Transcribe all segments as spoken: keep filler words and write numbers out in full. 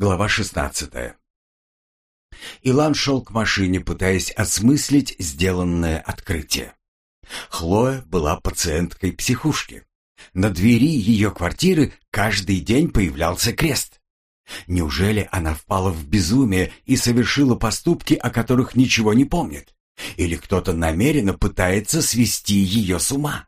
Глава шестнадцатая. Илан шел к машине, пытаясь осмыслить сделанное открытие. Хлоя была пациенткой психушки. На двери ее квартиры каждый день появлялся крест. Неужели она впала в безумие и совершила поступки, о которых ничего не помнит? Или кто-то намеренно пытается свести ее с ума?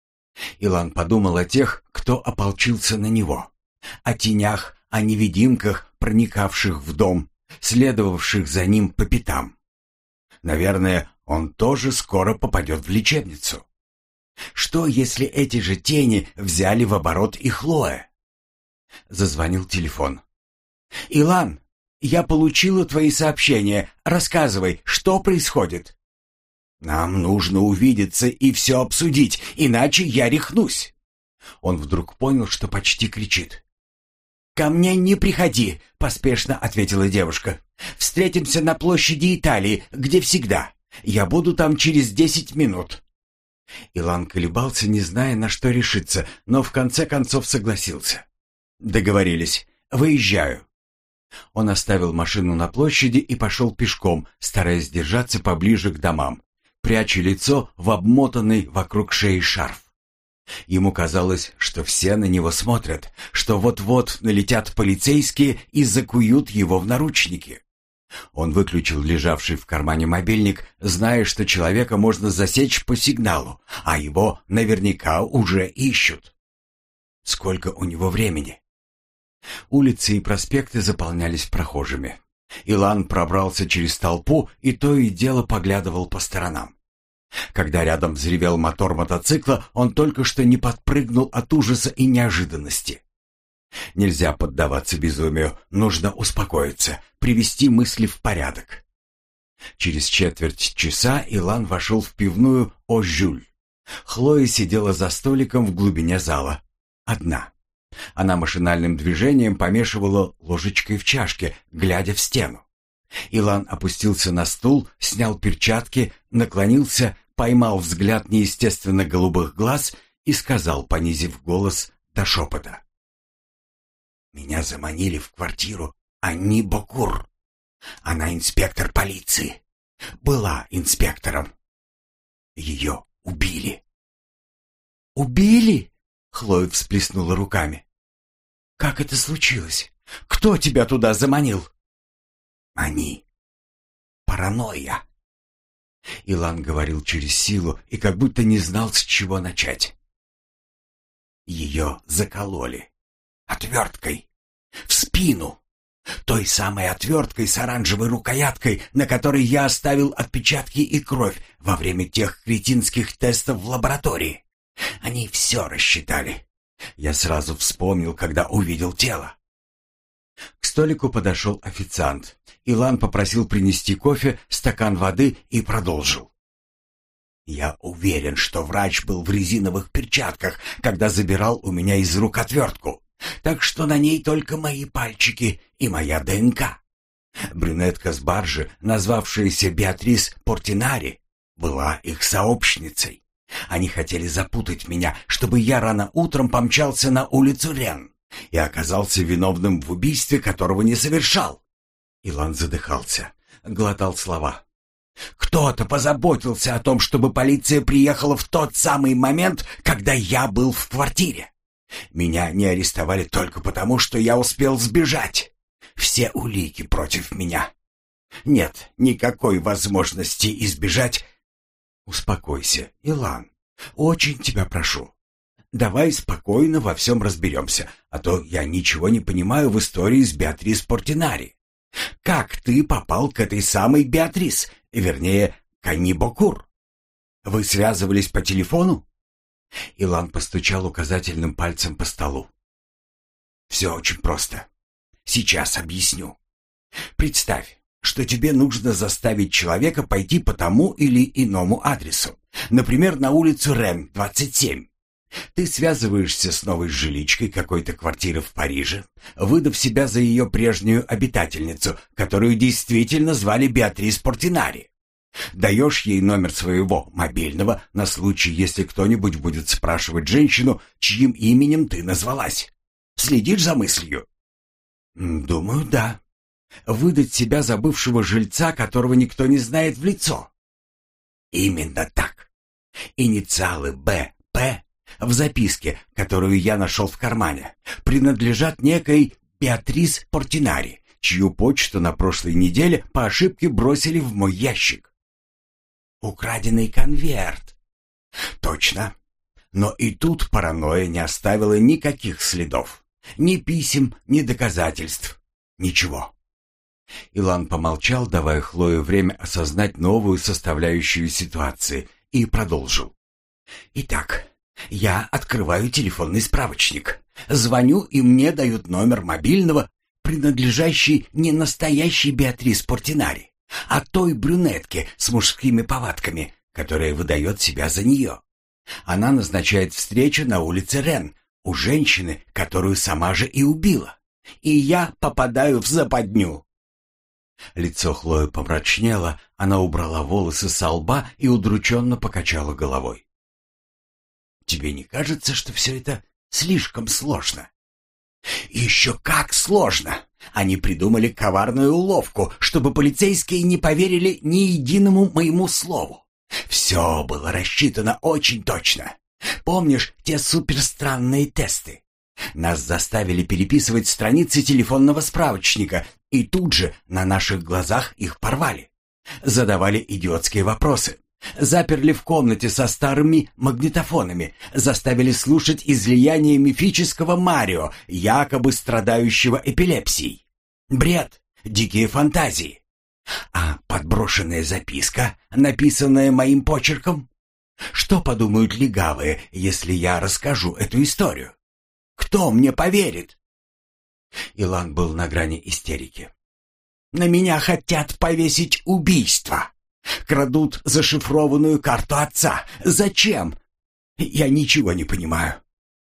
Илан подумал о тех, кто ополчился на него, о тенях, о невидимках, проникавших в дом, следовавших за ним по пятам. Наверное, он тоже скоро попадет в лечебницу. Что, если эти же тени взяли в оборот и Хлоя? Зазвонил телефон. «Илан, я получила твои сообщения. Рассказывай, что происходит?» «Нам нужно увидеться и все обсудить, иначе я рехнусь». Он вдруг понял, что почти кричит. «Ко мне не приходи», — поспешно ответила девушка. «Встретимся на площади Италии, где всегда. Я буду там через десять минут». Илан колебался, не зная, на что решиться, но в конце концов согласился. «Договорились. Выезжаю». Он оставил машину на площади и пошел пешком, стараясь держаться поближе к домам, пряча лицо в обмотанный вокруг шеи шарф. Ему казалось, что все на него смотрят, что вот-вот налетят полицейские и закуют его в наручники. Он выключил лежавший в кармане мобильник, зная, что человека можно засечь по сигналу, а его наверняка уже ищут. Сколько у него времени? Улицы и проспекты заполнялись прохожими. Илан пробрался через толпу и то и дело поглядывал по сторонам. Когда рядом взревел мотор мотоцикла, он только что не подпрыгнул от ужаса и неожиданности. Нельзя поддаваться безумию, нужно успокоиться, привести мысли в порядок. Через четверть часа Илан вошел в пивную «О Жюль». Хлоя сидела за столиком в глубине зала. Одна. Она машинальным движением помешивала ложечкой в чашке, глядя в стену. Илан опустился на стул, снял перчатки, наклонился, поймал взгляд неестественно голубых глаз и сказал, понизив голос до шепота. «Меня заманили в квартиру Анни Бокур. Она инспектор полиции. Была инспектором. Ее убили». «Убили?» — Хлоя всплеснула руками. «Как это случилось? Кто тебя туда заманил?» «Они. Паранойя». Илан говорил через силу и как будто не знал, с чего начать. Ее закололи. Отверткой. В спину. Той самой отверткой с оранжевой рукояткой, на которой я оставил отпечатки и кровь во время тех кретинских тестов в лаборатории. Они все рассчитали. Я сразу вспомнил, когда увидел тело. К столику подошел официант. Илан попросил принести кофе, стакан воды и продолжил. «Я уверен, что врач был в резиновых перчатках, когда забирал у меня из рук отвертку, так что на ней только мои пальчики и моя ДНК. Брюнетка с баржи, назвавшаяся Беатрис Портинари, была их сообщницей. Они хотели запутать меня, чтобы я рано утром помчался на улицу Рен и оказался виновным в убийстве, которого не совершал». Илан задыхался, глотал слова. «Кто-то позаботился о том, чтобы полиция приехала в тот самый момент, когда я был в квартире. Меня не арестовали только потому, что я успел сбежать. Все улики против меня. Нет никакой возможности избежать». «Успокойся, Илан. Очень тебя прошу. Давай спокойно во всем разберемся, а то я ничего не понимаю в истории с Беатрис Портинари. Как ты попал к этой самой Беатрис, вернее, к Анни Бокур? Вы связывались по телефону?» Илан постучал указательным пальцем по столу. «Все очень просто. Сейчас объясню. Представь, что тебе нужно заставить человека пойти по тому или иному адресу, например, на улицу Рен, двадцать семь. Ты связываешься с новой жиличкой какой-то квартиры в Париже, выдав себя за ее прежнюю обитательницу, которую действительно звали Беатрис Портинари. Даешь ей номер своего мобильного на случай, если кто-нибудь будет спрашивать женщину, чьим именем ты назвалась. Следишь за мыслью?» Думаю, да. Выдать себя за бывшего жильца, которого никто не знает в лицо. Именно так. Инициалы Б П в записке, которую я нашел в кармане, принадлежат некой Беатрис Портинари, чью почту на прошлой неделе по ошибке бросили в мой ящик. Украденный конверт. Точно. Но и тут паранойя не оставила никаких следов. Ни писем, ни доказательств. Ничего. Илан помолчал, давая Хлое время осознать новую составляющую ситуации, и продолжил. Итак, я открываю телефонный справочник. Звоню, и мне дают номер мобильного, принадлежащий не настоящей Беатрис Портинари, а той брюнетке с мужскими повадками, которая выдает себя за нее. Она назначает встречу на улице Рен у женщины, которую сама же и убила. И я попадаю в западню. Лицо Хлои помрачнело, она убрала волосы со лба и удрученно покачала головой. «Тебе не кажется, что все это слишком сложно?» «Еще как сложно! Они придумали коварную уловку, чтобы полицейские не поверили ни единому моему слову. Все было рассчитано очень точно. Помнишь те суперстранные тесты? Нас заставили переписывать страницы телефонного справочника, и тут же на наших глазах их порвали. Задавали идиотские вопросы. Заперли в комнате со старыми магнитофонами, заставили слушать излияние мифического Марио, якобы страдающего эпилепсией. Бред, дикие фантазии. А подброшенная записка, написанная моим почерком? Что подумают легавые, если я расскажу эту историю? Кто мне поверит?» Илан был на грани истерики. «На меня хотят повесить убийство. Крадут зашифрованную карту отца. Зачем? Я ничего не понимаю».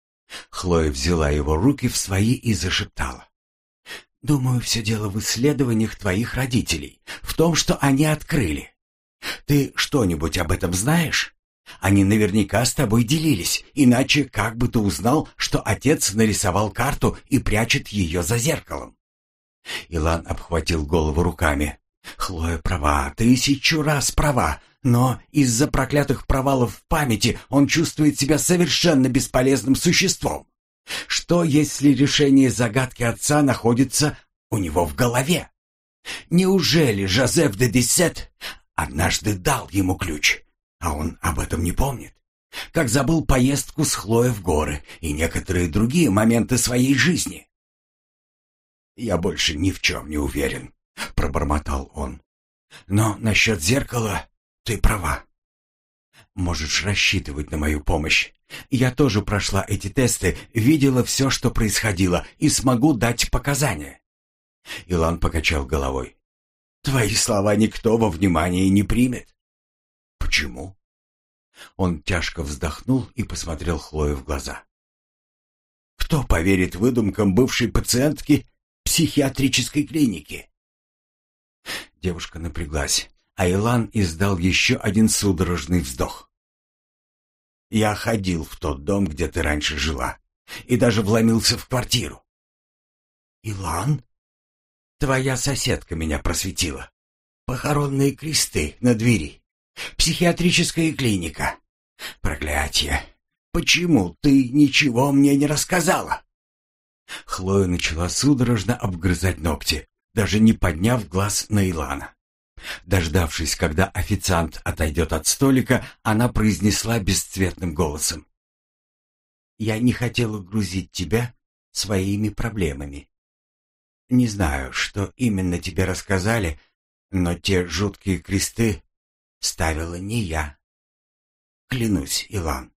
Хлоя взяла его руки в свои и зашептала. «Думаю, все дело в исследованиях твоих родителей, в том, что они открыли. Ты что-нибудь об этом знаешь? Они наверняка с тобой делились, иначе как бы ты узнал, что отец нарисовал карту и прячет ее за зеркалом?» Илан обхватил голову руками. «Хлоя права, тысячу раз права, но из-за проклятых провалов в памяти он чувствует себя совершенно бесполезным существом. Что, если решение загадки отца находится у него в голове? Неужели Жозеф де Десет однажды дал ему ключ, а он об этом не помнит? Как забыл поездку с Хлоей в горы и некоторые другие моменты своей жизни?» «Я больше ни в чем не уверен», — пробормотал он. «Но насчет зеркала ты права. Можешь рассчитывать на мою помощь. Я тоже прошла эти тесты, видела все, что происходило, и смогу дать показания». Илан покачал головой. «Твои слова никто во внимание не примет». «Почему?» Он тяжко вздохнул и посмотрел Хлое в глаза. «Кто поверит выдумкам бывшей пациентки психиатрической клиники?» Девушка напряглась, а Илан издал еще один судорожный вздох. «Я ходил в тот дом, где ты раньше жила, и даже вломился в квартиру». «Илан? Твоя соседка меня просветила. Похоронные кресты на двери. Психиатрическая клиника. Проклятие! Почему ты ничего мне не рассказала?» Хлоя начала судорожно обгрызать ногти, даже не подняв глаз на Илана. Дождавшись, когда официант отойдет от столика, она произнесла бесцветным голосом: «Я не хотела грузить тебя своими проблемами. Не знаю, что именно тебе рассказали, но те жуткие кресты ставила не я. Клянусь, Илан».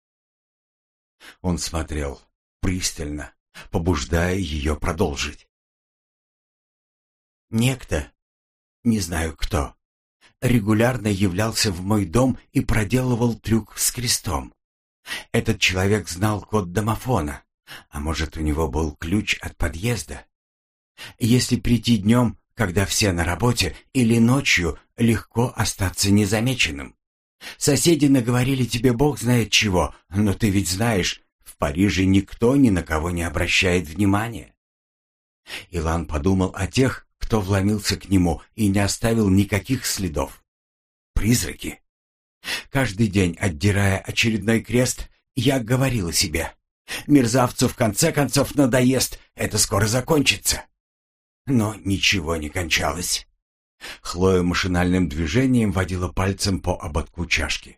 Он смотрел пристально, побуждая ее продолжить. «Некто, не знаю кто, регулярно являлся в мой дом и проделывал трюк с крестом. Этот человек знал код домофона, а может, у него был ключ от подъезда. Если прийти днем, когда все на работе, или ночью, легко остаться незамеченным. Соседи наговорили тебе бог знает чего, но ты ведь знаешь, в Париже никто ни на кого не обращает внимания». Илан подумал о тех, кто вломился к нему и не оставил никаких следов. Призраки. Каждый день, отдирая очередной крест, я говорила себе: мерзавцу в конце концов надоест, это скоро закончится. Но ничего не кончалось. Хлоя машинальным движением водила пальцем по ободку чашки.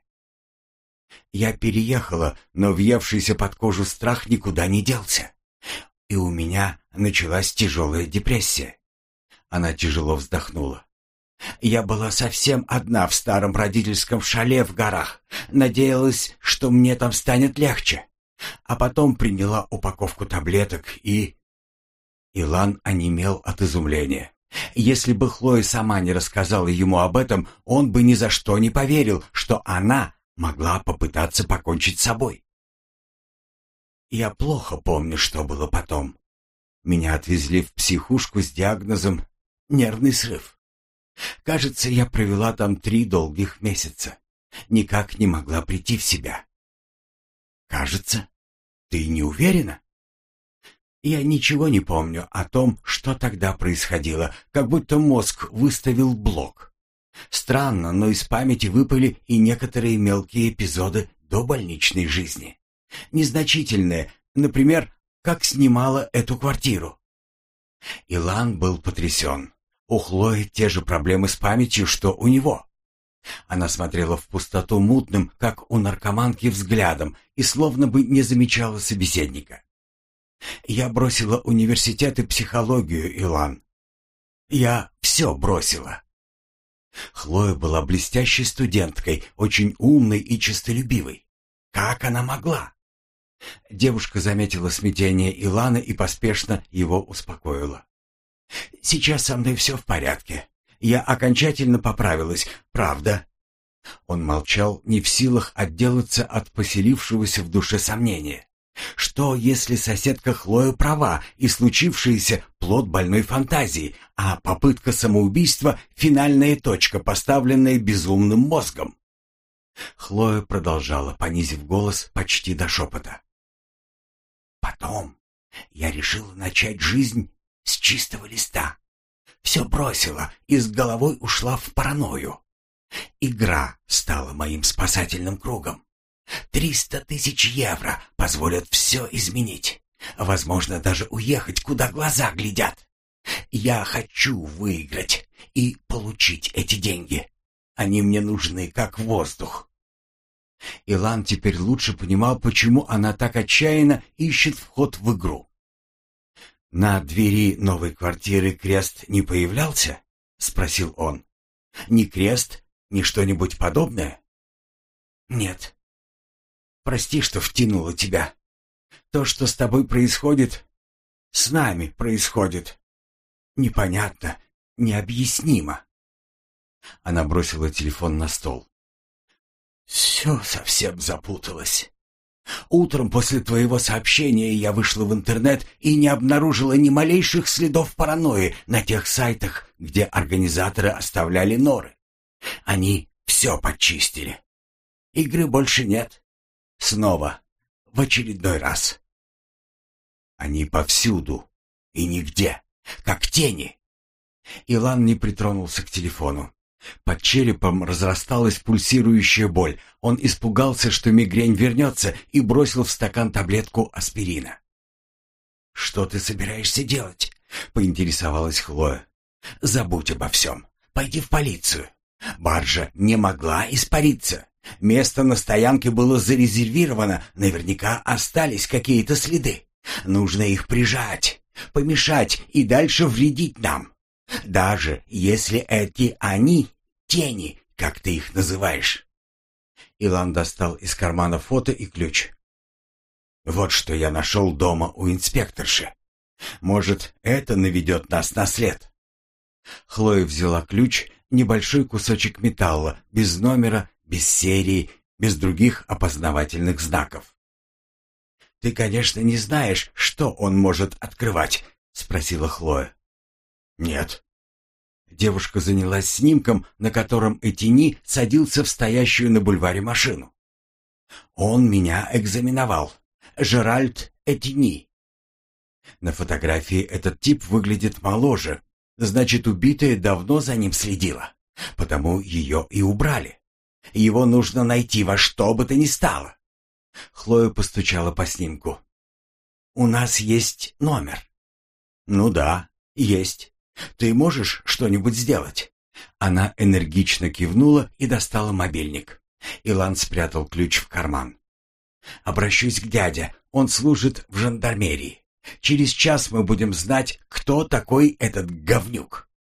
Я переехала, но въевшийся под кожу страх никуда не делся. И у меня началась тяжелая депрессия. Она тяжело вздохнула. Я была совсем одна в старом родительском шале в горах. Надеялась, что мне там станет легче. А потом приняла упаковку таблеток и... Илан онемел от изумления. Если бы Хлоя сама не рассказала ему об этом, он бы ни за что не поверил, что она могла попытаться покончить с собой. Я плохо помню, что было потом. Меня отвезли в психушку с диагнозом «нервный срыв». Кажется, я провела там три долгих месяца. Никак не могла прийти в себя. Кажется? Ты не уверена? Я ничего не помню о том, что тогда происходило, как будто мозг выставил блок. Странно, но из памяти выпали и некоторые мелкие эпизоды до больничной жизни. Незначительные, например, как снимала эту квартиру. Илан был потрясен. У Хлои те же проблемы с памятью, что у него. Она смотрела в пустоту мутным, как у наркоманки, взглядом и словно бы не замечала собеседника. «Я бросила университет и психологию, Илан. Я все бросила». Хлоя была блестящей студенткой, очень умной и честолюбивой. Как она могла? Девушка заметила смятение Илана и поспешно его успокоила. «Сейчас со мной все в порядке. Я окончательно поправилась, правда?» Он молчал, не в силах отделаться от поселившегося в душе сомнения. Что, если соседка Хлоя права, и случившееся плод больной фантазии, а попытка самоубийства — финальная точка, поставленная безумным мозгом? Хлоя продолжала, понизив голос почти до шепота. «Потом я решила начать жизнь с чистого листа. Все бросила и с головой ушла в паранойю. Игра стала моим спасательным кругом. Триста тысяч евро позволят все изменить. Возможно, даже уехать, куда глаза глядят. Я хочу выиграть и получить эти деньги. Они мне нужны, как воздух». Илан теперь лучше понимал, почему она так отчаянно ищет вход в игру. «На двери новой квартиры крест не появлялся?» — спросил он. «Ни крест, ни что-нибудь подобное?» «Нет. Прости, что втянула тебя. То, что с тобой происходит, с нами происходит. Непонятно, необъяснимо». Она бросила телефон на стол. «Все совсем запуталось. Утром после твоего сообщения я вышла в интернет и не обнаружила ни малейших следов паранойи на тех сайтах, где организаторы оставляли норы. Они все подчистили. Игры больше нет. Снова, в очередной раз. Они повсюду и нигде, как тени». Илан не притронулся к телефону. Под черепом разрасталась пульсирующая боль. Он испугался, что мигрень вернется, и бросил в стакан таблетку аспирина. «Что ты собираешься делать?» — поинтересовалась Хлоя. «Забудь обо всем. Пойди в полицию. Баржа не могла испариться. Место на стоянке было зарезервировано. Наверняка остались какие-то следы. Нужно их прижать, помешать и дальше вредить нам. Даже если эти они — тени, как ты их называешь». Илан достал из кармана фото и ключ. «Вот что я нашел дома у инспекторши. Может, это наведет нас на след». Хлоя взяла ключ, небольшой кусочек металла, без номера, без серии, без других опознавательных знаков. «Ты, конечно, не знаешь, что он может открывать?» — спросила Хлоя. «Нет». Девушка занялась снимком, на котором Этини садился в стоящую на бульваре машину. «Он меня экзаменовал. Жеральд Этини». На фотографии этот тип выглядит моложе. Значит, убитая давно за ним следила. Потому ее и убрали. Его нужно найти во что бы то ни стало. Хлоя постучала по снимку. «У нас есть номер». «Ну да, есть. Ты можешь что-нибудь сделать?» Она энергично кивнула и достала мобильник. Илан спрятал ключ в карман. «Обращусь к дяде. Он служит в жандармерии. Через час мы будем знать, кто такой этот говнюк».